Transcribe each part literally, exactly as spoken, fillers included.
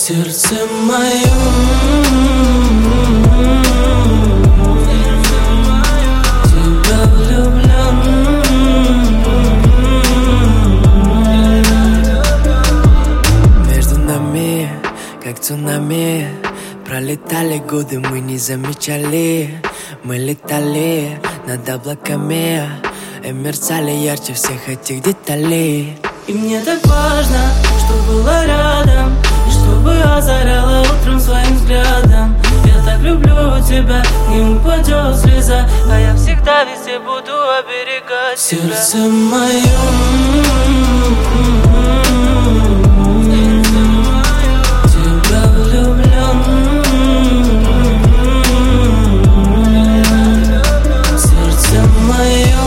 сердце мое. Тебя влюблен. Между нами, как цунами, пролетали годы, мы не замечали. Мы летали над облаками и мерцали ярче всех этих деталей. И мне так важно, что было рядом, и чтобы озаряла утром своим взглядом. Я так люблю тебя, не упадет слеза, а я всегда везде буду оберегать тебя. Сердце мое. Тебя влюблен. Сердце мое.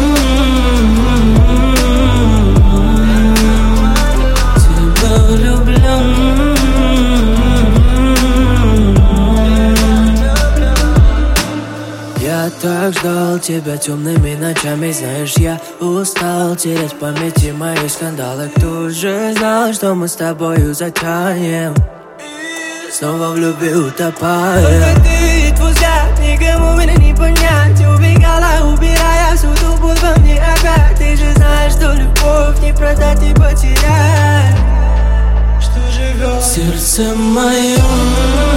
Я так ждал тебя темными ночами. Знаешь, я устал терять в памяти мои скандалы. Кто же знал, что мы с тобою затянем, снова в любви утопаем. Только ты и твой взгляд, никому меня не понять. Убегала, убирая всю ту боль во мне опять. Ты же знаешь, что любовь не продать и потерять, что живет Сердце мое.